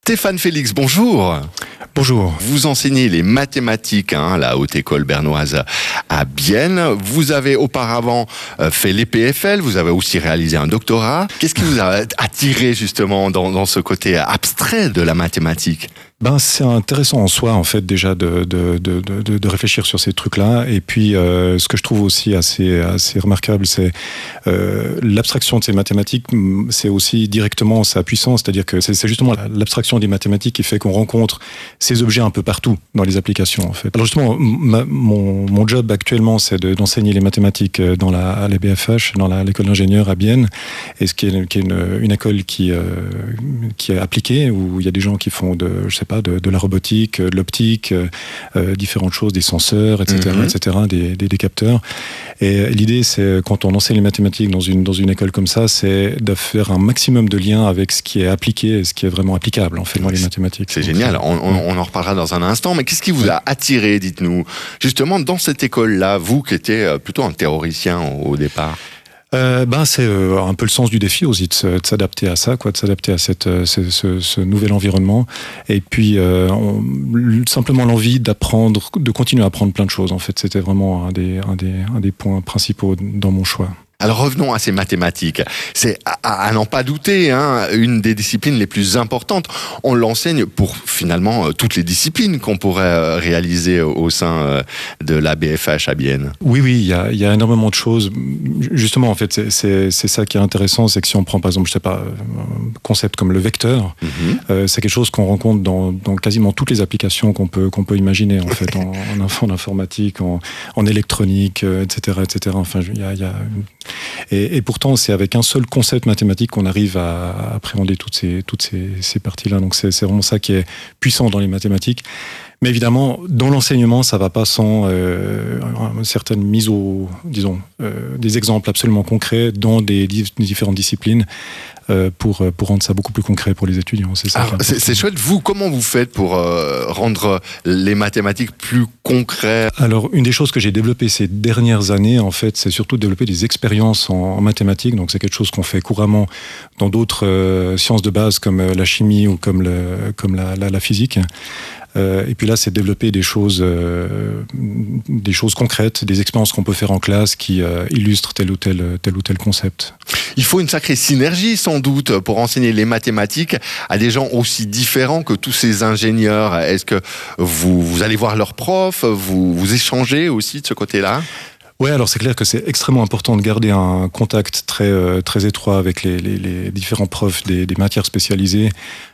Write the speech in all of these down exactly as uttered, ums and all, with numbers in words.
Stéphane Félix, bonjour. Bonjour. Vous enseignez les mathématiques hein, à la Haute École bernoise à Bienne. Vous avez auparavant fait l'E P F L, vous avez aussi réalisé un doctorat. Qu'est-ce qui vous a attiré justement dans, dans ce côté abstrait de la mathématique ? Ben, c'est intéressant en soi, en fait, déjà de, de, de, de, de réfléchir sur ces trucs-là. Et puis, euh, ce que je trouve aussi assez, assez remarquable, c'est euh, l'abstraction de ces mathématiques, c'est aussi directement sa puissance. C'est-à-dire que c'est, c'est justement l'abstraction des mathématiques qui fait qu'on rencontre ces objets un peu partout dans les applications, en fait. Alors justement, ma, mon, mon job actuellement, c'est de, d'enseigner les mathématiques dans la, à l'E B F H, dans la, l'école d'ingénieurs à Bienne, et ce qui est, qui est une, une école qui, euh, qui est appliquée, où il y a des gens qui font de, je sais pas, De, de la robotique, de l'optique, euh, différentes choses, des senseurs, et cetera, mm-hmm. et cetera, des, des, des capteurs. Et l'idée, c'est quand on enseigne les mathématiques dans une dans une école comme ça, c'est de faire un maximum de liens avec ce qui est appliqué et ce qui est vraiment applicable en fait dans les mathématiques. C'est Donc, génial. On, on, on en reparlera dans un instant. Mais qu'est-ce qui vous a attiré, dites-nous, justement dans cette école-là, vous qui étiez plutôt un théoricien au, au départ? Euh, ben c'est euh, un peu le sens du défi aussi de, se, de s'adapter à ça, quoi, de s'adapter à cette, ce, ce, ce nouvel environnement. Et puis euh, on, simplement l'envie d'apprendre, de continuer à apprendre plein de choses. En fait, c'était vraiment un des, un des, un des points principaux dans mon choix. Alors revenons à ces mathématiques. C'est à, à, à n'en pas douter, hein, une des disciplines les plus importantes. On l'enseigne pour finalement euh, toutes les disciplines qu'on pourrait euh, réaliser au sein euh, de l'A B F H à Bienne. Oui, oui, il y a, il y a énormément de choses. Justement, en fait, c'est, c'est, c'est ça qui est intéressant, c'est que si on prend par exemple, je sais pas, un concept comme le vecteur, mm-hmm. euh, c'est quelque chose qu'on rencontre dans, dans quasiment toutes les applications qu'on peut qu'on peut imaginer en fait, en, en, en informatique, en, en électronique, euh, et cetera, et cetera. Enfin, il y a, il y a une... Et, et pourtant, c'est avec un seul concept mathématique qu'on arrive à, à appréhender toutes ces, toutes ces, ces parties-là. Donc, c'est, c'est vraiment ça qui est puissant dans les mathématiques. Mais évidemment, dans l'enseignement, ça va pas sans euh, une certaine mise au, disons, euh, des exemples absolument concrets dans des, des différentes disciplines euh, pour pour rendre ça beaucoup plus concret pour les étudiants. C'est ça. Alors, c'est, c'est chouette. Vous, comment vous faites pour euh, rendre les mathématiques plus concrets ? Alors, une des choses que j'ai développées ces dernières années, en fait, c'est surtout de développer des expériences en, en mathématiques. Donc, c'est quelque chose qu'on fait couramment dans d'autres euh, sciences de base comme la chimie ou comme le comme la, la, la physique. Euh, et puis là, c'est de développer des choses, euh, des choses concrètes, des expériences qu'on peut faire en classe qui euh, illustrent tel ou tel, tel ou tel concept. Il faut une sacrée synergie, sans doute, pour enseigner les mathématiques à des gens aussi différents que tous ces ingénieurs. Est-ce que vous, vous allez voir leurs profs, vous, vous échangez aussi de ce côté-là ? Ouais, alors c'est clair que c'est extrêmement important de garder un contact très, euh, très étroit avec les, les, les différents profs des, des matières spécialisées.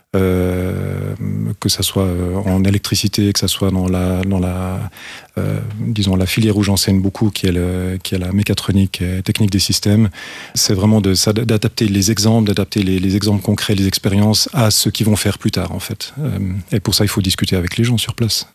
Euh, que ça soit en électricité, que ça soit dans la dans la euh, disons la filière où j'enseigne beaucoup, qui est le, qui est la mécatronique et technique des systèmes. C'est vraiment de d'adapter les exemples, d'adapter les, les exemples concrets, les expériences à ce qu'ils vont faire plus tard en fait. Euh, et pour ça, il faut discuter avec les gens sur place.